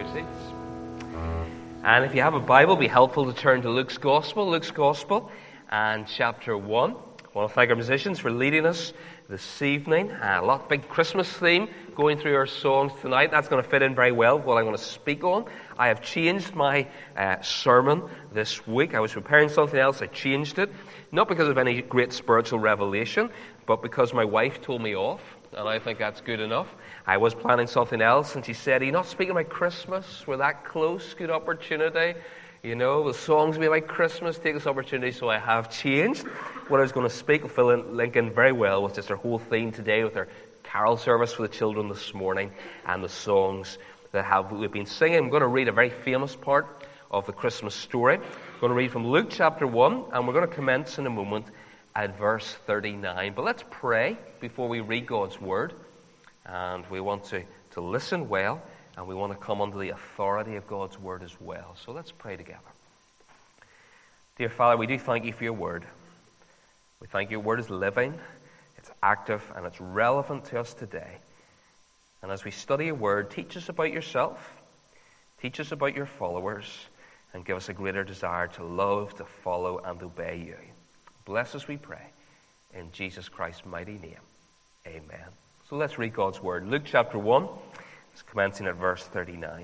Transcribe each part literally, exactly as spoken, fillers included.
seats. And if you have a Bible, it'd be helpful to turn to Luke's Gospel, Luke's Gospel, and chapter one. I want to thank our musicians for leading us this evening. Uh, a lot big Christmas theme going through our songs tonight. That's going to fit in very well with what I'm going to speak on. I have changed my uh, sermon this week. I was preparing something else. I changed it. Not because of any great spiritual revelation, but because my wife told me off, and I think that's good enough. I was planning something else, and she said, "Are you not speaking about Christmas? We're that close. Good opportunity. You know, the songs will be about Christmas. Take this opportunity." So I have changed what I was going to speak. Will fill in, link in very well with just our whole theme today, with our carol service for the children this morning, and the songs that have we've been singing. I'm going to read a very famous part of the Christmas story. I'm going to read from Luke chapter one, and we're going to commence in a moment at verse thirty-nine. But let's pray before we read God's Word. And we want to, to listen well, and we want to come under the authority of God's Word as well. So let's pray together. Dear Father, we do thank you for your Word. We thank your Word is living, it's active, and it's relevant to us today. And as we study your Word, teach us about yourself, teach us about your followers, and give us a greater desire to love, to follow, and obey you. Bless us, we pray, in Jesus Christ's mighty name. Amen. So let's read God's Word. Luke chapter one, it's commencing at verse thirty-nine.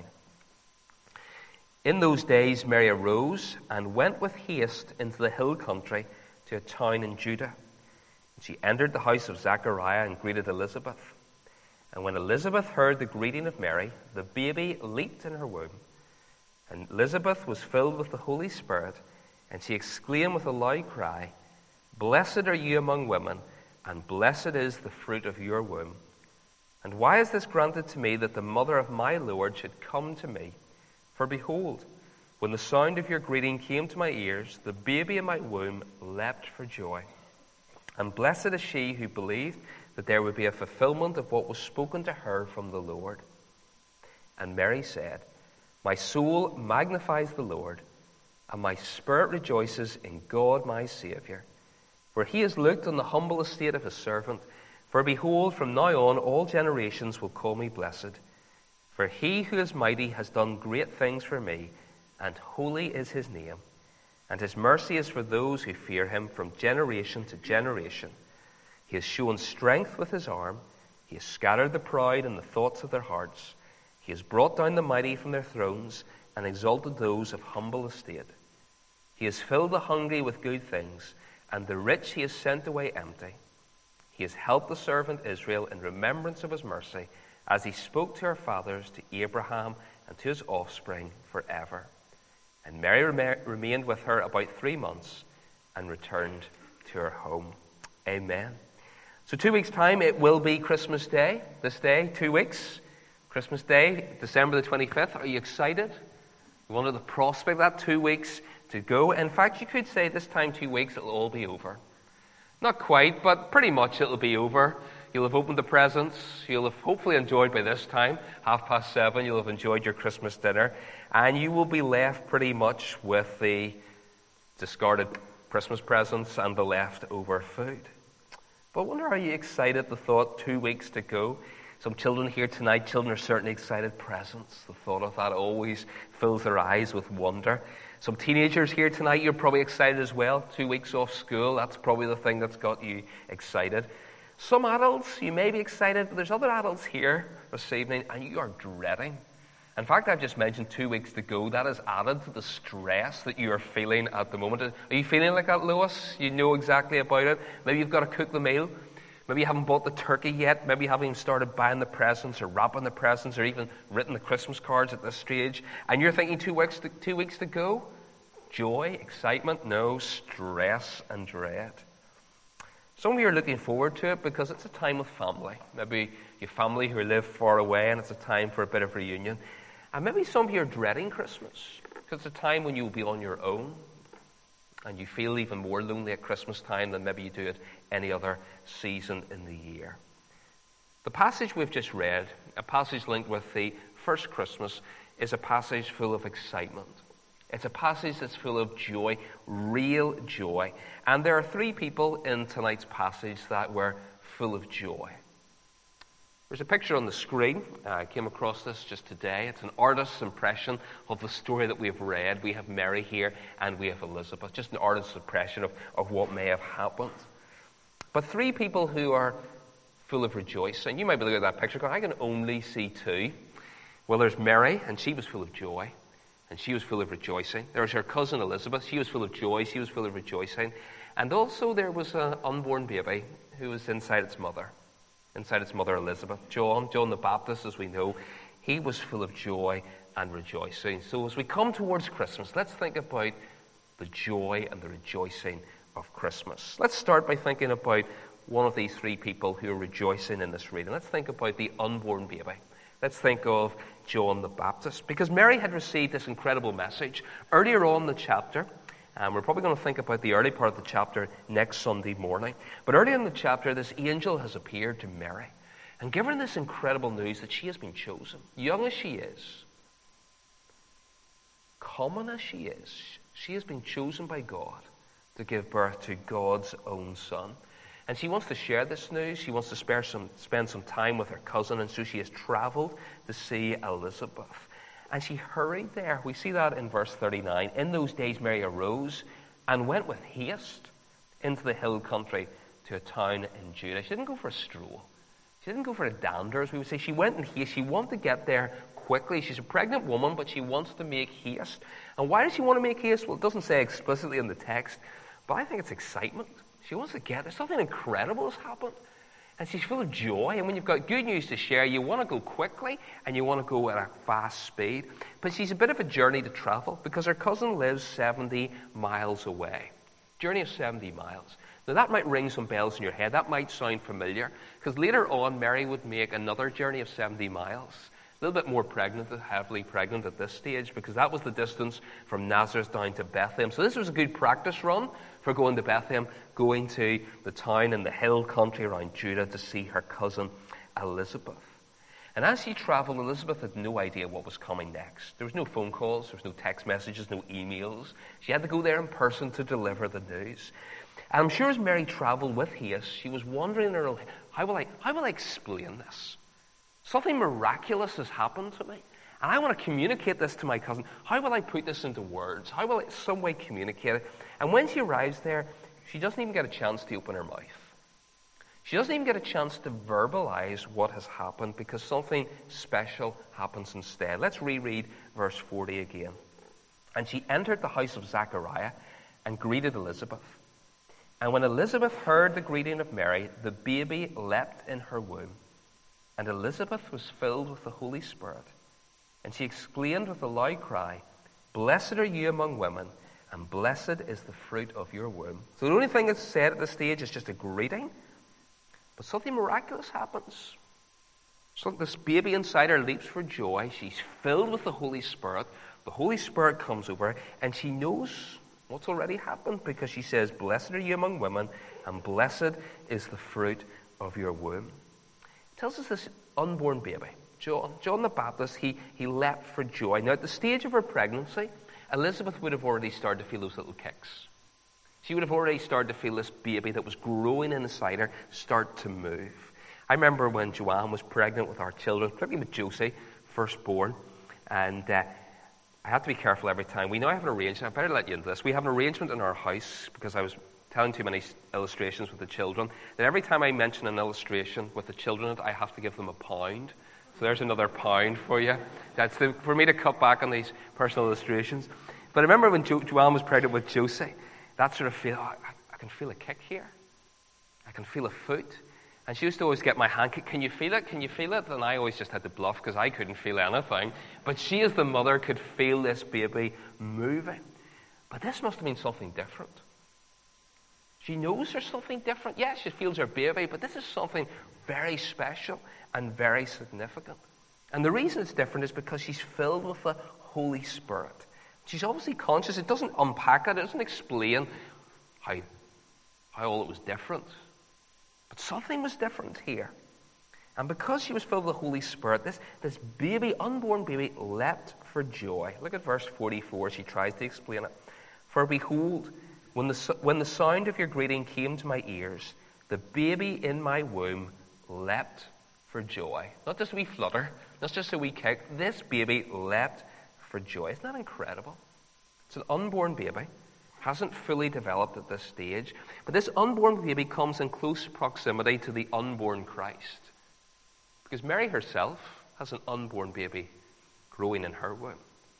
In those days Mary arose and went with haste into the hill country to a town in Judah. She entered the house of Zechariah and greeted Elizabeth. And when Elizabeth heard the greeting of Mary, the baby leaped in her womb. And Elizabeth was filled with the Holy Spirit, and she exclaimed with a loud cry, "Blessed are you among women, and blessed is the fruit of your womb. And why is this granted to me, that the mother of my Lord should come to me? For behold, when the sound of your greeting came to my ears, the baby in my womb leapt for joy. And blessed is she who believed that there would be a fulfillment of what was spoken to her from the Lord." And Mary said, "My soul magnifies the Lord, and my spirit rejoices in God my Saviour. For he has looked on the humble estate of his servant. For behold, from now on all generations will call me blessed. For he who is mighty has done great things for me, and holy is his name. And his mercy is for those who fear him from generation to generation. He has shown strength with his arm. He has scattered the proud in the thoughts of their hearts. He has brought down the mighty from their thrones, and exalted those of humble estate. He has filled the hungry with good things, and the rich he has sent away empty. He has helped the servant Israel in remembrance of his mercy, as he spoke to our fathers, to Abraham, and to his offspring forever." And Mary rem- remained with her about three months, and returned to her home. Amen. So two weeks' time, it will be Christmas Day. This day, two weeks. Christmas Day, December the twenty-fifth. Are you excited? You wanted the prospect of that two weeks to go. In fact, you could say this time two weeks it'll all be over. Not quite, but pretty much it'll be over. You'll have opened the presents. You'll have hopefully enjoyed by this time, half past seven, you'll have enjoyed your Christmas dinner. And you will be left pretty much with the discarded Christmas presents and the leftover food. But I wonder, are you excited at the thought two weeks to go? Some children here tonight, children are certainly excited. Presents, the thought of that always fills their eyes with wonder. Some teenagers here tonight, you're probably excited as well. Two weeks off school, that's probably the thing that's got you excited. Some adults, you may be excited, but there's other adults here this evening, and you are dreading. In fact, I've just mentioned two weeks to go. That is added to the stress that you are feeling at the moment. Are you feeling like that, Lewis? You know exactly about it. Maybe you've got to cook the meal. Maybe you haven't bought the turkey yet. Maybe you haven't even started buying the presents or wrapping the presents or even written the Christmas cards at this stage. And you're thinking two weeks to, two weeks to go? Joy, excitement? No, stress and dread. Some of you are looking forward to it because it's a time with family. Maybe your family who live far away, and it's a time for a bit of reunion. And maybe some of you are dreading Christmas because it's a time when you'll be on your own. And you feel even more lonely at Christmas time than maybe you do at any other season in the year. The passage we've just read, a passage linked with the first Christmas, is a passage full of excitement. It's a passage that's full of joy, real joy. And there are three people in tonight's passage that were full of joy. There's a picture on the screen. Uh, I came across this just today. It's an artist's impression of the story that we have read. We have Mary here and we have Elizabeth. Just an artist's impression of, of what may have happened. But three people who are full of rejoicing. You might be looking at that picture going, I can only see two. Well, there's Mary, and she was full of joy. And she was full of rejoicing. There was her cousin Elizabeth. She was full of joy. She was full of rejoicing. And also there was an unborn baby who was inside its mother. Inside its mother Elizabeth. John, John the Baptist, as we know, he was full of joy and rejoicing. So as we come towards Christmas, let's think about the joy and the rejoicing of Christmas. Let's start by thinking about one of these three people who are rejoicing in this reading. Let's think about the unborn baby. Let's think of John the Baptist. Because Mary had received this incredible message earlier on in the chapter. And we're probably going to think about the early part of the chapter next Sunday morning. But early in the chapter, this angel has appeared to Mary and given her this incredible news that she has been chosen. Young as she is, common as she is, she has been chosen by God to give birth to God's own son. And she wants to share this news. She wants to spare some, spend some time with her cousin. And so she has traveled to see Elizabeth. And she hurried there. We see that in verse thirty-nine. In those days Mary arose and went with haste into the hill country to a town in Judah. She didn't go for a stroll. She didn't go for a dander, as we would say. She went in haste. She wanted to get there quickly. She's a pregnant woman, but she wants to make haste. And why does she want to make haste? Well, it doesn't say explicitly in the text, but I think it's excitement. She wants to get there. Something incredible has happened. And she's full of joy. And when you've got good news to share, you want to go quickly and you want to go at a fast speed. But she's a bit of a journey to travel because her cousin lives seventy miles away. Journey of seventy miles. Now that might ring some bells in your head. That might sound familiar. Because later on, Mary would make another journey of seventy miles. A little bit more pregnant, heavily pregnant at this stage, because that was the distance from Nazareth down to Bethlehem. So this was a good practice run for going to Bethlehem, going to the town in the hill country around Judah to see her cousin Elizabeth. And as she traveled, Elizabeth had no idea what was coming next. There was no phone calls, there was no text messages, no emails. She had to go there in person to deliver the news. And I'm sure as Mary traveled with haste, she was wondering in her own head, how will I, how will I explain this? Something miraculous has happened to me, and I want to communicate this to my cousin. How will I put this into words? How will I some way communicate it? And when she arrives there, she doesn't even get a chance to open her mouth. She doesn't even get a chance to verbalize what has happened because something special happens instead. Let's reread verse forty again. And she entered the house of Zechariah and greeted Elizabeth. And when Elizabeth heard the greeting of Mary, the baby leapt in her womb. And Elizabeth was filled with the Holy Spirit. And she exclaimed with a loud cry, Blessed are you among women, and blessed is the fruit of your womb. So the only thing that's said at this stage is just a greeting. But something miraculous happens. So this baby inside her leaps for joy. She's filled with the Holy Spirit. The Holy Spirit comes over her, and she knows what's already happened because she says, Blessed are you among women, and blessed is the fruit of your womb. It tells us this unborn baby, John, John the Baptist, he, he leapt for joy. Now, at the stage of her pregnancy, Elizabeth would have already started to feel those little kicks. She would have already started to feel this baby that was growing inside her start to move. I remember when Joanne was pregnant with our children, particularly with Josie, firstborn, and uh, I have to be careful every time. We know I have an arrangement. I better let you into this. We have an arrangement in our house because I was telling too many illustrations with the children, that every time I mention an illustration with the children, I have to give them a pound. So there's another pound for you. That's the, for me to cut back on these personal illustrations. But I remember when jo- Joanne was pregnant with Josie, that sort of feel, oh, I, I can feel a kick here. I can feel a foot. And she used to always get my hand, can you feel it? Can you feel it? And I always just had to bluff because I couldn't feel anything. But she as the mother could feel this baby moving. But this must have been something different. She knows there's something different. Yes, she feels her baby, but this is something very special and very significant. And the reason it's different is because she's filled with the Holy Spirit. She's obviously conscious. It doesn't unpack it. It doesn't explain how, how all it was different. But something was different here. And because she was filled with the Holy Spirit, this, this baby, unborn baby, leapt for joy. Look at verse forty-four. She tries to explain it. For behold, When the, when the sound of your greeting came to my ears, the baby in my womb leapt for joy. Not just a wee flutter, not just a wee kick. This baby leapt for joy. Isn't that incredible? It's an unborn baby. Hasn't fully developed at this stage. But this unborn baby comes in close proximity to the unborn Christ. Because Mary herself has an unborn baby growing in her womb.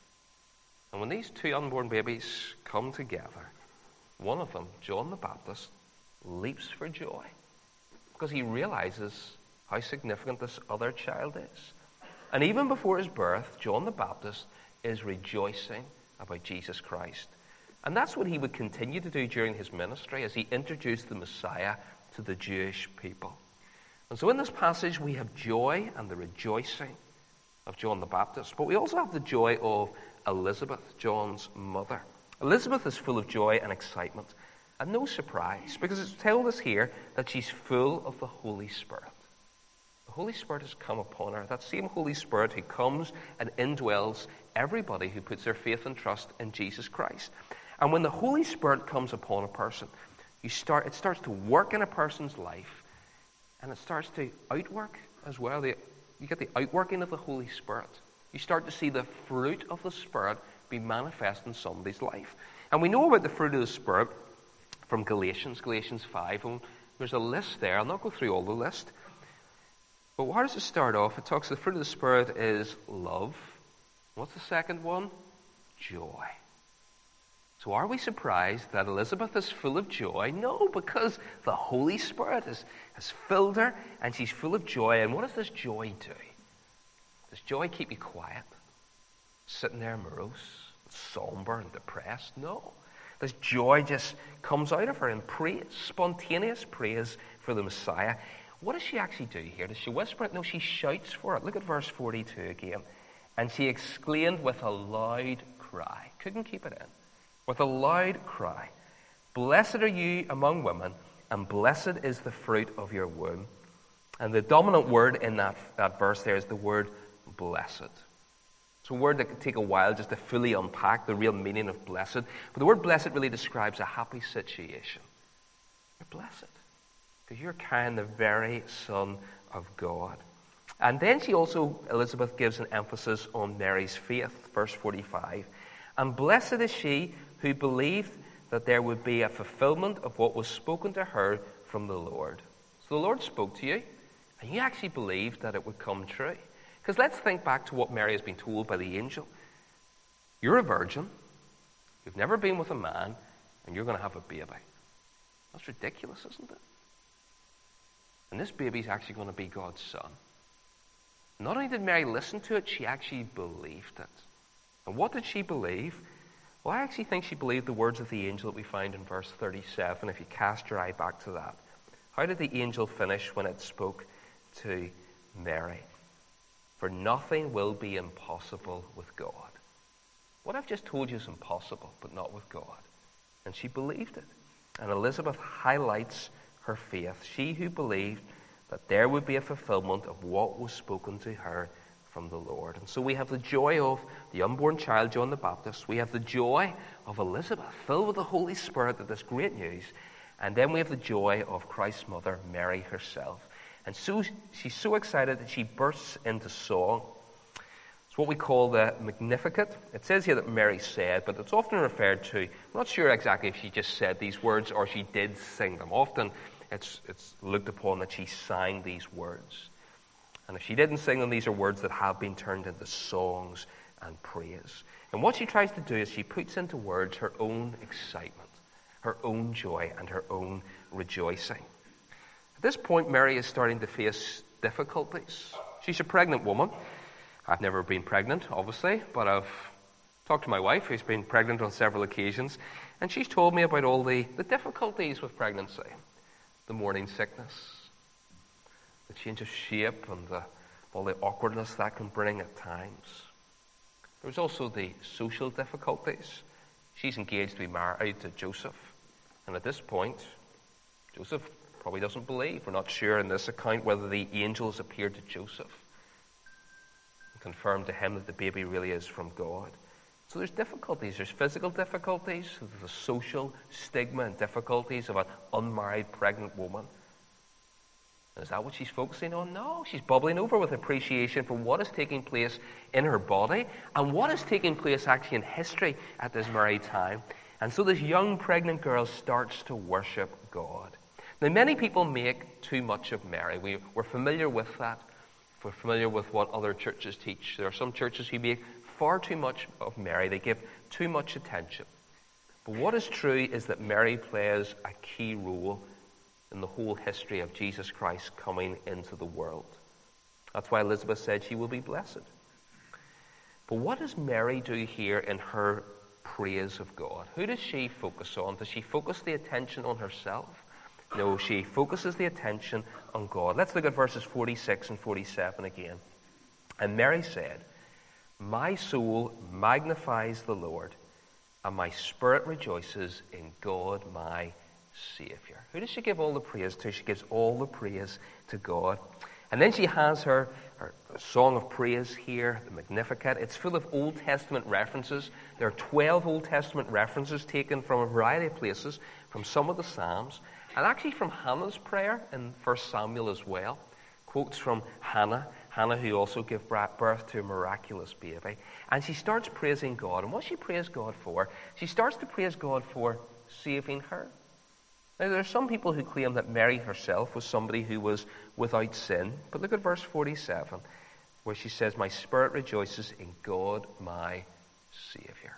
And when these two unborn babies come together, one of them, John the Baptist, leaps for joy. Because he realizes how significant this other child is. And even before his birth, John the Baptist is rejoicing about Jesus Christ. And that's what he would continue to do during his ministry as he introduced the Messiah to the Jewish people. And so in this passage we have joy and the rejoicing of John the Baptist. But we also have the joy of Elizabeth, John's mother. Elizabeth is full of joy and excitement. And no surprise, because it's told us here that she's full of the Holy Spirit. The Holy Spirit has come upon her. That same Holy Spirit who comes and indwells everybody who puts their faith and trust in Jesus Christ. And when the Holy Spirit comes upon a person, you start, it starts to work in a person's life, and it starts to outwork as well. The, you get the outworking of the Holy Spirit. You start to see the fruit of the Spirit be manifest in somebody's life. And we know about the fruit of the Spirit from Galatians, Galatians five. And there's a list there. I'll not go through all the list. But how does it start off? It talks the fruit of the Spirit is love. What's the second one? Joy. So are we surprised that Elizabeth is full of joy? No, because the Holy Spirit has, has filled her and she's full of joy. And what does this joy do? Does joy keep you quiet? Sitting there morose, somber and depressed? No. This joy just comes out of her in praise, spontaneous praise for the Messiah. What does she actually do here? Does she whisper it? No, she shouts for it. Look at verse forty-two again. And she exclaimed with a loud cry. Couldn't keep it in. With a loud cry, "Blessed are you among women, and blessed is the fruit of your womb." And the dominant word in that, that verse there is the word blessed. It's a word that could take a while just to fully unpack the real meaning of blessed. But the word blessed really describes a happy situation. You're blessed, because you're carrying the very Son of God. And then she also, Elizabeth, gives an emphasis on Mary's faith, verse forty-five. "And blessed is she who believed that there would be a fulfillment of what was spoken to her from the Lord." So the Lord spoke to you, and you actually believed that it would come true. Because let's think back to what Mary has been told by the angel. You're a virgin, you've never been with a man, and you're going to have a baby. That's ridiculous, isn't it? And this baby's actually going to be God's son. Not only did Mary listen to it, she actually believed it. And what did she believe? Well, I actually think she believed the words of the angel that we find in verse thirty-seven, if you cast your eye back to that. How did the angel finish when it spoke to Mary? "For nothing will be impossible with God." What I've just told you is impossible, but not with God. And she believed it. And Elizabeth highlights her faith. She who believed that there would be a fulfillment of what was spoken to her from the Lord. And so we have the joy of the unborn child, John the Baptist. We have the joy of Elizabeth, filled with the Holy Spirit, that this great news. And then we have the joy of Christ's mother, Mary herself. And so she's so excited that she bursts into song. It's what we call the Magnificat. It says here that Mary said, but it's often referred to, I'm not sure exactly if she just said these words or she did sing them. Often it's, it's looked upon that she sang these words. And if she didn't sing them, these are words that have been turned into songs and praise. And what she tries to do is she puts into words her own excitement, her own joy, and her own rejoicing. At this point, Mary is starting to face difficulties. She's a pregnant woman. I've never been pregnant, obviously, but I've talked to my wife, who's been pregnant on several occasions, and she's told me about all the, the difficulties with pregnancy. The morning sickness, the change of shape, and the, all the awkwardness that can bring at times. There's also the social difficulties. She's engaged to be married to Joseph, and at this point, Joseph probably doesn't believe. We're not sure in this account whether the angels appeared to Joseph and confirmed to him that the baby really is from God. So there's difficulties. There's physical difficulties, there's the social stigma and difficulties of an unmarried pregnant woman. Is that what she's focusing on? No, she's bubbling over with appreciation for what is taking place in her body and what is taking place actually in history at this very time. And so this young pregnant girl starts to worship God. Now, many people make too much of Mary. We, we're familiar with that. We're familiar with what other churches teach. There are some churches who make far too much of Mary. They give too much attention. But what is true is that Mary plays a key role in the whole history of Jesus Christ coming into the world. That's why Elizabeth said she will be blessed. But what does Mary do here in her praise of God? Who does she focus on? Does she focus the attention on herself? No, she focuses the attention on God. Let's look at verses forty-six and forty-seven again. And Mary said, "My soul magnifies the Lord, and my spirit rejoices in God my Savior." Who does she give all the praise to? She gives all the praise to God. And then she has her, her song of praise here, the Magnificat. It's full of Old Testament references. There are twelve Old Testament references taken from a variety of places, from some of the Psalms, and actually from Hannah's prayer in First Samuel as well. Quotes from Hannah, Hannah who also gave birth to a miraculous baby. And she starts praising God. And what she praised God for? She starts to praise God for saving her. Now, there are some people who claim that Mary herself was somebody who was without sin. But look at verse forty-seven, where she says, "My spirit rejoices in God my Savior."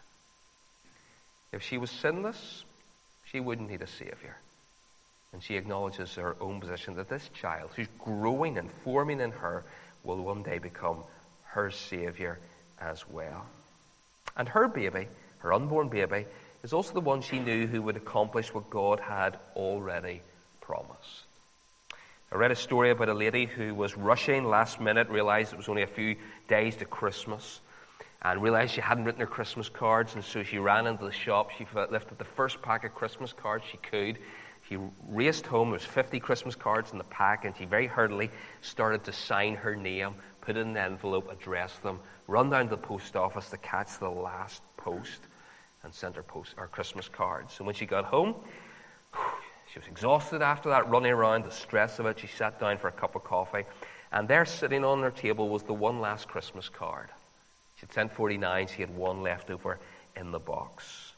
If she was sinless, she wouldn't need a Savior. And she acknowledges her own position that this child, who's growing and forming in her, will one day become her Savior as well. And her baby, her unborn baby, is also the one she knew who would accomplish what God had already promised. I read a story about a lady who was rushing last minute, realized it was only a few days to Christmas, and realized she hadn't written her Christmas cards, and so she ran into the shop. She lifted the first pack of Christmas cards she could. She raced home. There was fifty Christmas cards in the pack, and she very hurriedly started to sign her name, put it in an envelope, address them, run down to the post office to catch the last post, and sent her, post, her Christmas cards. And when she got home, she was exhausted after that, running around, the stress of it. She sat down for a cup of coffee, and there sitting on her table was the one last Christmas card. She'd sent forty-nine, she had one left over in the box.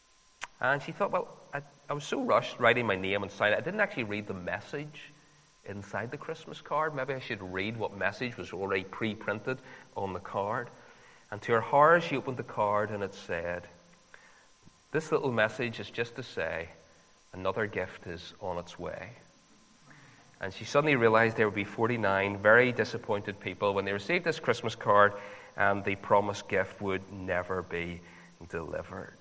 And she thought, well, I, I was so rushed writing my name and signing it, I didn't actually read the message inside the Christmas card. Maybe I should read what message was already pre-printed on the card. And to her horror, she opened the card and it said, "This little message is just to say, another gift is on its way." And she suddenly realized there would be forty-nine very disappointed people when they received this Christmas card and the promised gift would never be delivered.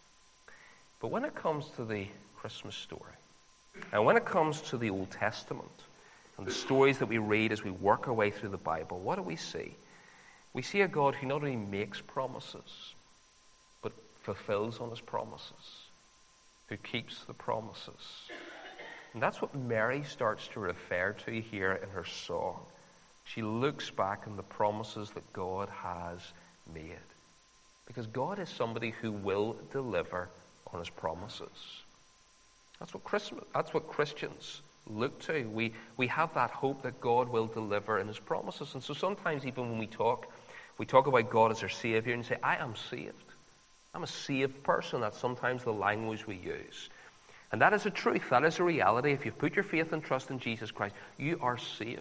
But when it comes to the Christmas story, and when it comes to the Old Testament, and the stories that we read as we work our way through the Bible, what do we see? We see a God who not only makes promises, but fulfills on his promises, who keeps the promises. And that's what Mary starts to refer to here in her song. She looks back on the promises that God has made. Because God is somebody who will deliver on his promises. That's what Christmas, that's what Christians look to. We, we have that hope that God will deliver in his promises. And so sometimes even when we talk, we talk about God as our Savior and say, I am saved. I'm a saved person. That's sometimes the language we use. And that is a truth. That is a reality. If you've put your faith and trust in Jesus Christ, you are saved.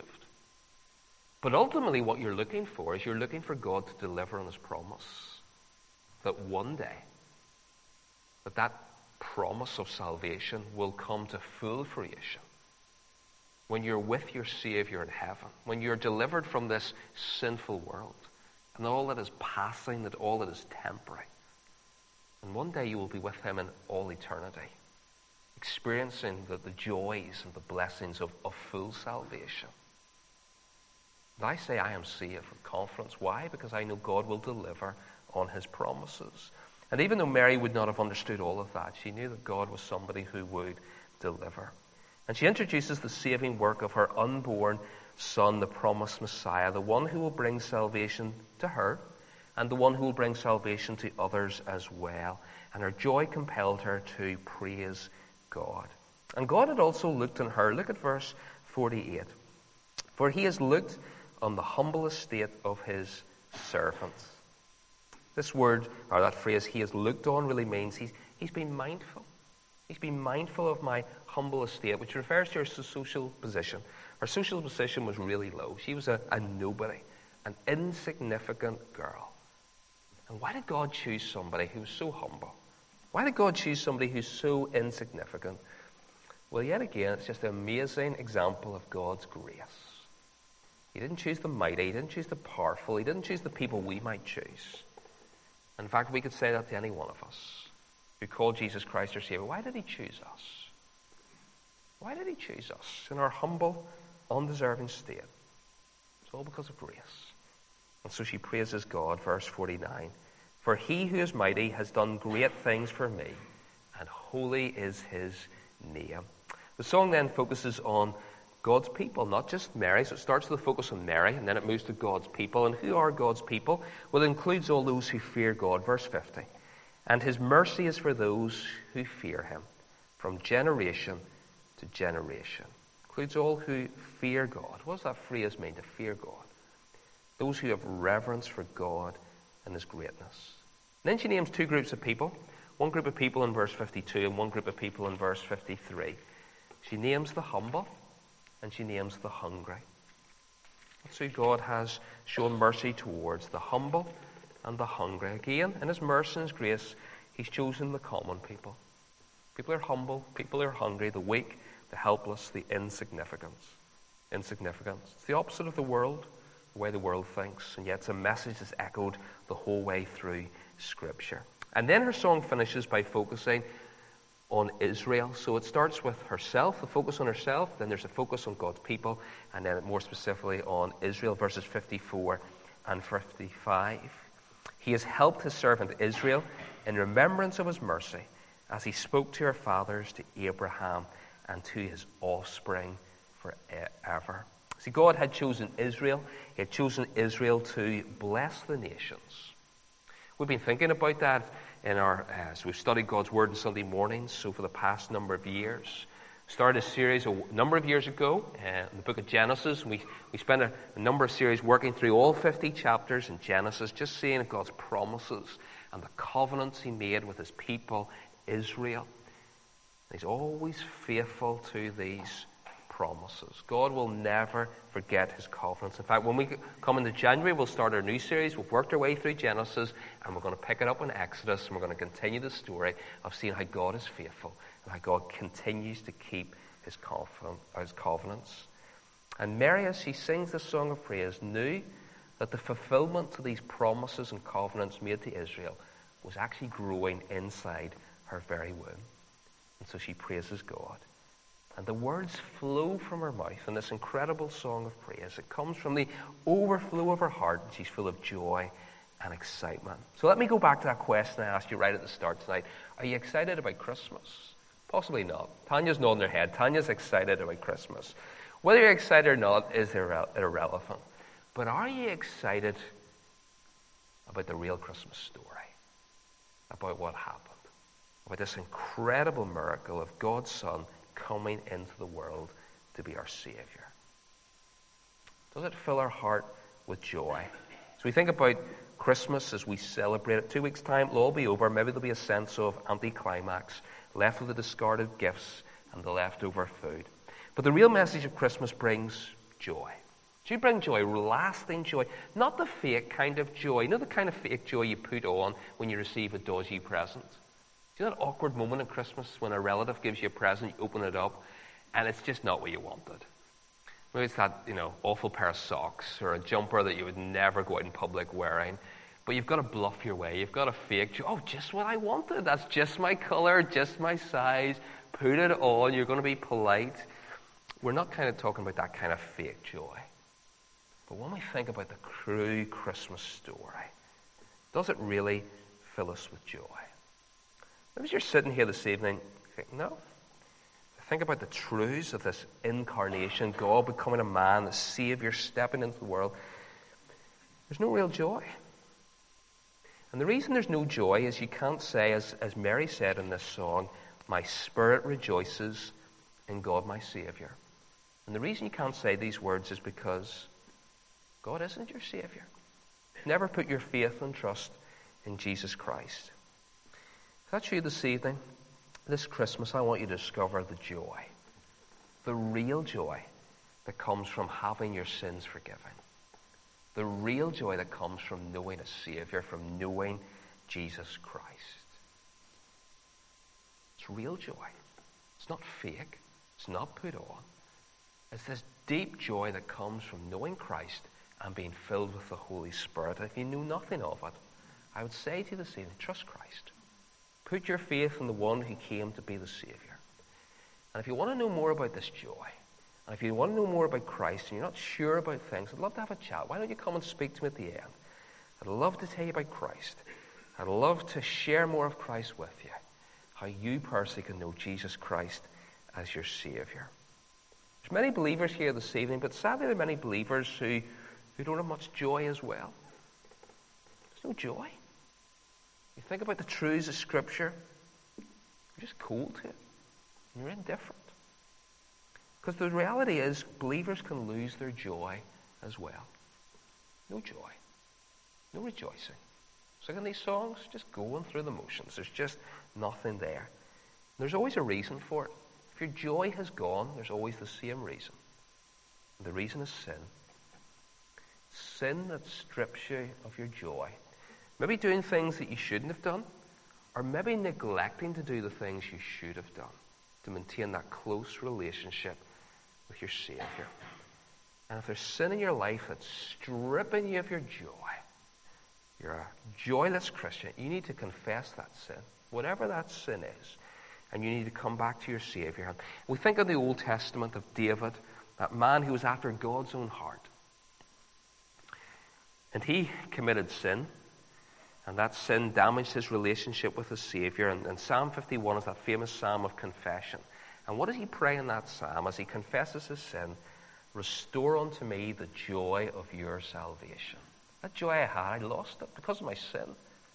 But ultimately what you're looking for is you're looking for God to deliver on his promise. That one day, that that promise of salvation will come to full fruition. When you're with your Savior in heaven, when you're delivered from this sinful world, and all that is passing, that all that is temporary. And one day you will be with him in all eternity, experiencing the, the joys and the blessings of, of full salvation. And I say I am saved with confidence. Why? Because I know God will deliver on his promises. And even though Mary would not have understood all of that, she knew that God was somebody who would deliver. And she introduces the saving work of her unborn son, the promised Messiah, the one who will bring salvation to her, and the one who will bring salvation to others as well. And her joy compelled her to praise God. And God had also looked on her. Look at verse forty-eight. For he has looked on the humble estate of his servants. This word, or that phrase, he has looked on, really means he's, he's been mindful. He's been mindful of my humble estate, which refers to her social position. Her social position was really low. She was a, a nobody, an insignificant girl. And why did God choose somebody who was so humble? Why did God choose somebody who's so insignificant? Well, yet again, it's just an amazing example of God's grace. He didn't choose the mighty, he didn't choose the powerful, he didn't choose the people we might choose. In fact, we could say that to any one of us who call Jesus Christ our Savior. Why did he choose us? Why did he choose us in our humble, undeserving state? It's all because of grace. And so she praises God, verse forty-nine. For he who is mighty has done great things for me, and holy is his name. The song then focuses on God's people, not just Mary. So it starts with a focus on Mary, and then it moves to God's people. And who are God's people? Well, it includes all those who fear God. Verse fifty. And his mercy is for those who fear him, from generation to generation. Includes all who fear God. What does that phrase mean, to fear God? Those who have reverence for God and his greatness. And then she names two groups of people. One group of people in verse fifty-two and one group of people in verse fifty-three. She names the humble and she names the hungry. That's who God has shown mercy towards, the humble and the hungry. Again, in his mercy and his grace, he's chosen the common people. People are humble, people are hungry, the weak, the helpless, the insignificant. Insignificance. It's the opposite of the world, the way the world thinks, and yet it's a message that's echoed the whole way through Scripture. And then her song finishes by focusing on Israel. So it starts with herself, the focus on herself, then there's a focus on God's people, and then more specifically on Israel, verses fifty-four and fifty-five. He has helped his servant Israel in remembrance of his mercy, as he spoke to our fathers, to Abraham, and to his offspring forever. See, God had chosen Israel. He had chosen Israel to bless the nations. We've been thinking about that in our, as we've studied God's Word on Sunday mornings, so for the past number of years. Started a series a number of years ago uh, in the book of Genesis. We, we spent a, a number of series working through all fifty chapters in Genesis, just seeing God's promises and the covenants he made with his people, Israel. He's always faithful to these promises. God will never forget his covenants. In fact, when we come into January, we'll start our new series. We've worked our way through Genesis, and we're going to pick it up in Exodus, and we're going to continue the story of seeing how God is faithful and how God continues to keep his covenants. And Mary, as she sings this song of praise, knew that the fulfillment to these promises and covenants made to Israel was actually growing inside her very womb. And so she praises God. And the words flow from her mouth in this incredible song of praise. It comes from the overflow of her heart, and she's full of joy and excitement. So let me go back to that question I asked you right at the start tonight. Are you excited about Christmas? Possibly not. Tanya's nodding her head. Tanya's excited about Christmas. Whether you're excited or not is irre- irrelevant. But are you excited about the real Christmas story? About what happened? About this incredible miracle of God's Son coming into the world to be our Savior? Does it fill our heart with joy? So we think about Christmas as we celebrate it. Two weeks' time, it'll all be over. Maybe there'll be a sense of anticlimax, left with the discarded gifts and the leftover food. But the real message of Christmas brings joy. Do you bring joy, lasting joy? Not the fake kind of joy, not the kind of fake joy you put on when you receive a dodgy present. Do you know that awkward moment at Christmas when a relative gives you a present, you open it up, and it's just not what you wanted? Maybe it's that, you know, awful pair of socks or a jumper that you would never go out in public wearing. But you've got to bluff your way. You've got to fake joy. Oh, just what I wanted. That's just my color, just my size. Put it on. You're going to be polite. We're not kind of talking about that kind of fake joy. But when we think about the true Christmas story, does it really fill us with joy? Maybe you're sitting here this evening, you think, no. Think about the truths of this incarnation, God becoming a man, the Savior stepping into the world. There's no real joy. And the reason there's no joy is you can't say, as, as Mary said in this song, my spirit rejoices in God my Savior. And the reason you can't say these words is because God isn't your Savior. Never put your faith and trust in Jesus Christ. If that's you this evening, this Christmas, I want you to discover the joy, the real joy that comes from having your sins forgiven. The real joy that comes from knowing a Savior, from knowing Jesus Christ. It's real joy. It's not fake. It's not put on. It's this deep joy that comes from knowing Christ and being filled with the Holy Spirit. If you know nothing of it, I would say to you this evening, trust Christ. Put your faith in the one who came to be the Savior. And if you want to know more about this joy, and if you want to know more about Christ and you're not sure about things, I'd love to have a chat. Why don't you come and speak to me at the end? I'd love to tell you about Christ. I'd love to share more of Christ with you. How you personally can know Jesus Christ as your Savior. There's many believers here this evening, but sadly there are many believers who, who don't have much joy as well. There's no joy. You think about the truths of Scripture, you're just cold to it. You're indifferent. Because the reality is, believers can lose their joy as well. No joy. No rejoicing. Singing these songs, just going through the motions. There's just nothing there. There's always a reason for it. If your joy has gone, there's always the same reason. The reason is sin. Sin that strips you of your joy. Maybe doing things that you shouldn't have done, or maybe neglecting to do the things you should have done to maintain that close relationship with your Savior. And if there's sin in your life that's stripping you of your joy, you're a joyless Christian, you need to confess that sin, whatever that sin is, and you need to come back to your Savior. We think of the Old Testament of David, that man who was after God's own heart. And he committed sin, and that sin damaged his relationship with his Savior. And, and Psalm fifty-one is that famous psalm of confession. And what does he pray in that psalm as he confesses his sin? Restore unto me the joy of your salvation. That joy I had, I lost it because of my sin.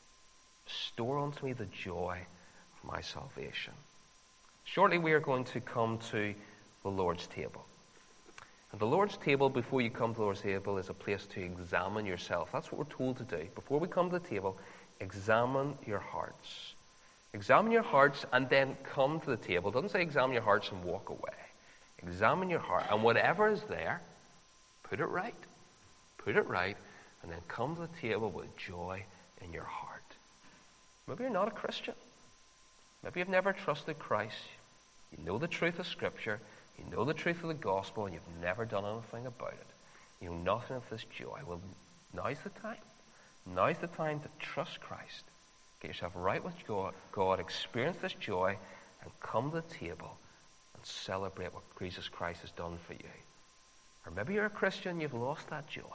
Restore unto me the joy of my salvation. Shortly we are going to come to the Lord's table. And the Lord's table, before you come to the Lord's table, is a place to examine yourself. That's what we're told to do. Before we come to the table, examine your hearts. Examine your hearts and then come to the table. It doesn't say examine your hearts and walk away. Examine your heart. And whatever is there, put it right. Put it right. And then come to the table with joy in your heart. Maybe you're not a Christian. Maybe you've never trusted Christ. You know the truth of Scripture. You know the truth of the gospel, and you've never done anything about it. You know nothing of this joy. Well, now's the time. Now's the time to trust Christ. Get yourself right with God, God, experience this joy, and come to the table and celebrate what Jesus Christ has done for you. Or maybe you're a Christian and you've lost that joy.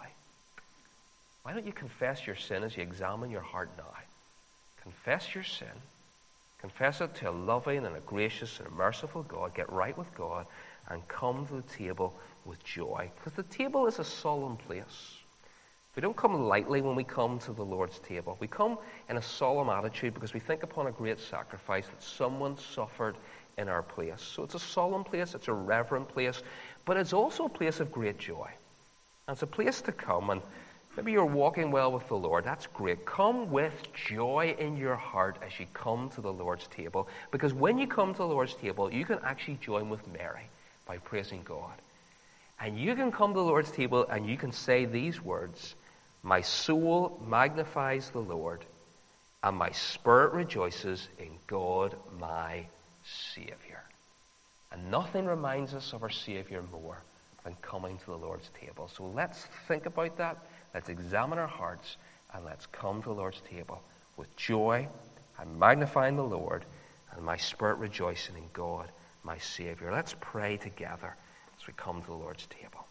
Why don't you confess your sin as you examine your heart now? Confess your sin. Confess it to a loving and a gracious and a merciful God. Get right with God and come to the table with joy. Because the table is a solemn place. We don't come lightly when we come to the Lord's table. We come in a solemn attitude because we think upon a great sacrifice that someone suffered in our place. So it's a solemn place, it's a reverent place, but it's also a place of great joy. And it's a place to come, and maybe you're walking well with the Lord. That's great. Come with joy in your heart as you come to the Lord's table. Because when you come to the Lord's table, you can actually join with Mary by praising God. And you can come to the Lord's table and you can say these words, my soul magnifies the Lord, and my spirit rejoices in God my Savior. And nothing reminds us of our Savior more than coming to the Lord's table. So let's think about that. Let's examine our hearts, and let's come to the Lord's table with joy and magnifying the Lord, and my spirit rejoicing in God, my Savior. Let's pray together as we come to the Lord's table.